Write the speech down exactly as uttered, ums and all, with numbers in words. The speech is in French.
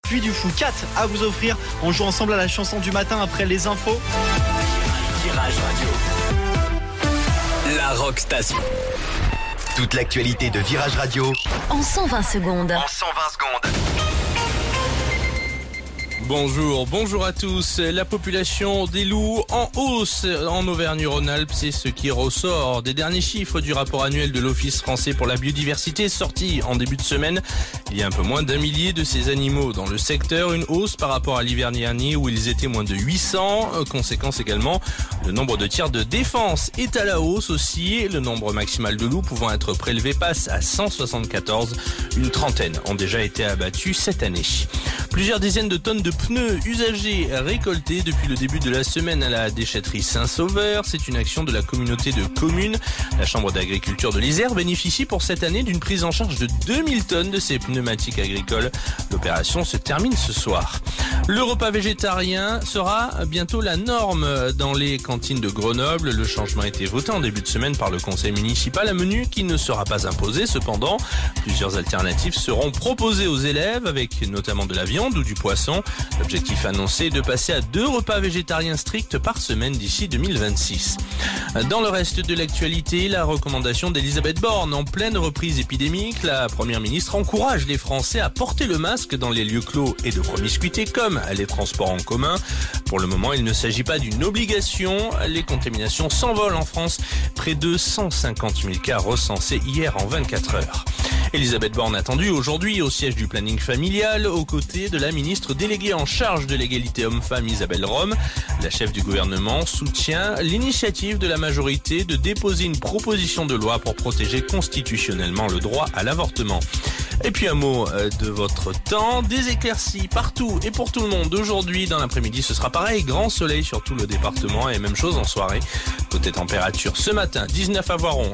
Puis du Fou quatre à vous offrir. On joue ensemble à la chanson du matin après les infos. Virage Radio, la Rock Station. Toute l'actualité de Virage Radio en cent vingt secondes. En cent vingt secondes. Bonjour, bonjour à tous. La population des loups en hausse en Auvergne-Rhône-Alpes, c'est ce qui ressort des derniers chiffres du rapport annuel de l'Office français pour la biodiversité sorti en début de semaine. Il y a un peu moins d'un millier de ces animaux dans le secteur, une hausse par rapport à l'hiver dernier où ils étaient moins de huit cents. Conséquence également, le nombre de tirs de défense est à la hausse aussi. Le nombre maximal de loups pouvant être prélevés passe à cent soixante-quatorze. Une trentaine ont déjà été abattus cette année. Plusieurs dizaines de tonnes de pneus usagés récoltés depuis le début de la semaine à la déchetterie Saint-Sauveur. C'est une action de la communauté de communes. La Chambre d'agriculture de l'Isère bénéficie pour cette année d'une prise en charge de deux mille tonnes de ces pneumatiques agricoles. L'opération se termine ce soir. Le repas végétarien sera bientôt la norme dans les cantines de Grenoble. Le changement a été voté en début de semaine par le conseil municipal. Un menu qui ne sera pas imposé. Cependant, plusieurs alternatives seront proposées aux élèves avec notamment de la viande ou du poisson. L'objectif annoncé est de passer à deux repas végétariens stricts par semaine d'ici deux mille vingt-six. Dans le reste de l'actualité, la recommandation d'Elisabeth Borne en pleine reprise épidémique. La première ministre encourage les Français à porter le masque dans les lieux clos et de promiscuité comme les transports en commun. Pour le moment, il ne s'agit pas d'une obligation. Les contaminations s'envolent en France. Près de cent cinquante mille cas recensés hier en vingt-quatre heures. Elisabeth Borne attendue aujourd'hui au siège du planning familial aux côtés de la ministre déléguée en charge de l'égalité homme-femme Isabelle Rome. La chef du gouvernement soutient l'initiative de la majorité de déposer une proposition de loi pour protéger constitutionnellement le droit à l'avortement. Et puis un mot de votre temps, des éclaircies partout et pour tout le monde. Aujourd'hui, dans l'après-midi, ce sera pareil, grand soleil sur tout le département et même chose en soirée. Côté température, ce matin, dix-neuf à Voiron,